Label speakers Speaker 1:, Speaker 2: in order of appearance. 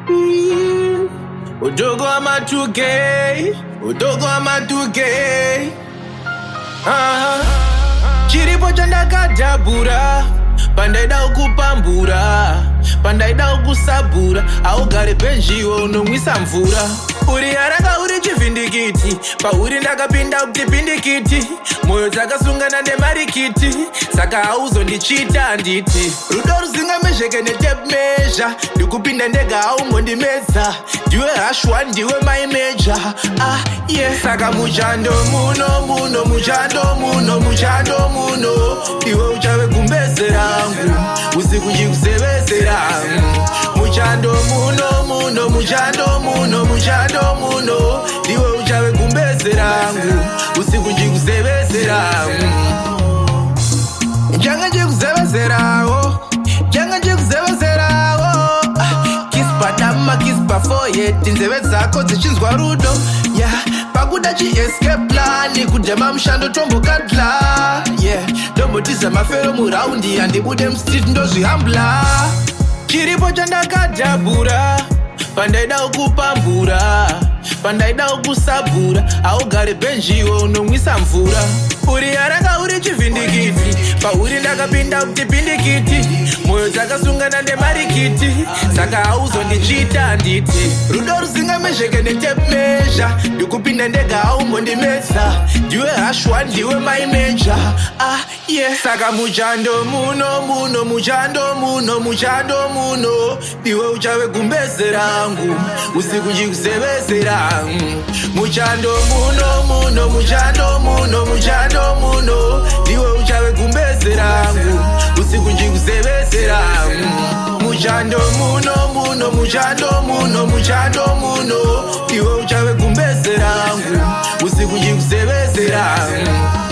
Speaker 1: Udogo ama 2K, udogo ama 2K. Chiripo chandakadhabhura, pandaida ukupambura, pandaida ukusabhura, augare penjiwo unomwisa mvura. Uri haraka uri chivhindikiti, pauri ndakapinda kuti pindikiti, moyo dzakasungana nemarikiti, saka hauzondichita handiti. Rudo rusingamezveke netape measure, ndikupinda ndega haungondimedza, ndiwe hashwa ndiwe my major. Saka muchando muno, muchando muno, iwe uchave gumbeze rangu, usiku njikusevesera. Muchando muno, muchando muno, iwe uchave gumbeze rangu, usiku njikusevesera. Janga njikuseveserawo, janga njikuseveserawo. Kiss patama, kiss pafoyeti, nzeve dzako dzichinzwa rudo. Pakuda chi-escape plan, kudema mshando tombo kadla. Ndombotiza mafero muraundi, andibude mstreet ndozvihambla. Chiripo chandakadhabhura, pandaida ukupambura, pandaida ukusabhura, augare penjiwo unomwisa mvura. Uri haraka uri chivhindikiti, pauri ndakapinda kuti pindikiti, moyo dzakasungana nemarikiti, saka hauzondichita handiti. Rudo rusingamezveke netape measure, ndikupinda ndega haungondimedza, ndiwe hashwa ndiwe my major. Saka muchando muno, muchando muno, iwe uchave gumbeze rangu, usiku njikusevesera. Muchando muno, muchando muno, iwe uchave gumbeze rangu, usiku njikusevesera. Muchando muno, muchando muno, iwe uchave gumbeze rangu, usiku njikusevesera.